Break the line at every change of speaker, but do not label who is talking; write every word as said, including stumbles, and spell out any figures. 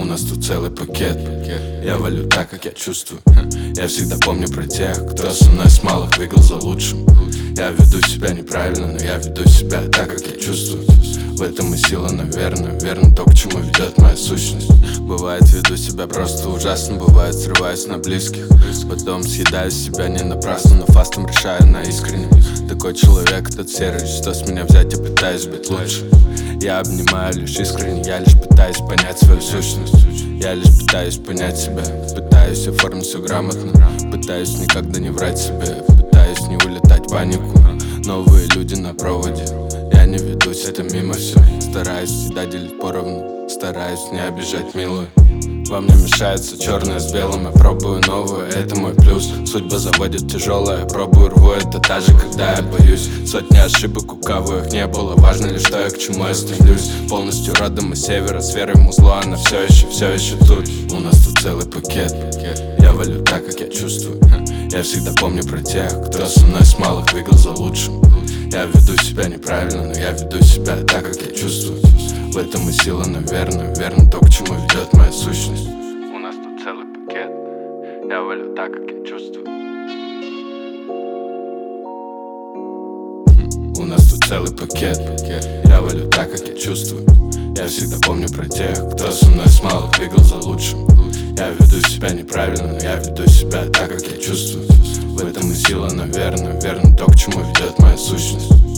У нас тут целый пакет. Я валю так, как я чувствую. Я всегда помню про тех, кто со мной с малых двигал за лучшим. Я веду себя неправильно, но я веду себя так, как я чувствую. В этом и сила, наверное, верно то, к чему ведет моя сущность. Бывает, веду себя просто ужасно, бывает, срываюсь на близких. Потом съедаю себя не напрасно, но фастом решаю на искренне. Такой человек, тот серый, что с меня взять, я пытаюсь быть лучше. Я обнимаю лишь искренне, я лишь пытаюсь понять свою сущность. Я лишь пытаюсь понять себя, пытаюсь оформить все грамотно. Пытаюсь никогда не врать себе, пытаюсь не улетать в панику. Новые люди на проводе, я не ведусь, это мимо все. Стараюсь всегда делить поровну, стараюсь не обижать милую. Во мне мешается черное с белым, я пробую новое, это мой плюс. Судьба заводит тяжелое, я пробую, рву, это та же, когда я боюсь. Сотни ошибок, у кого их не было, важно лишь то, к чему я стремлюсь. Полностью родом из севера, с верой в музло, она все еще, все еще тут. У нас тут целый пакет. Я валю так, как я чувствую. Я всегда помню про тех, кто со мной с малых двигал за лучшим. Я веду себя неправильно, но я веду себя так, как я чувствую. В этом и сила, наверное, верно то, к чему ведет моя сущность. У нас тут целый пакет. Я валю так, как я чувствую. У нас тут целый пакет. Я валю так, как я чувствую. Я всегда помню про тех, кто со мной с малых двигал за лучшим. Я веду себя неправильно, но я веду себя так, как я чувствую. В этом и сила, наверное, верно то, к чему ведет моя сущность.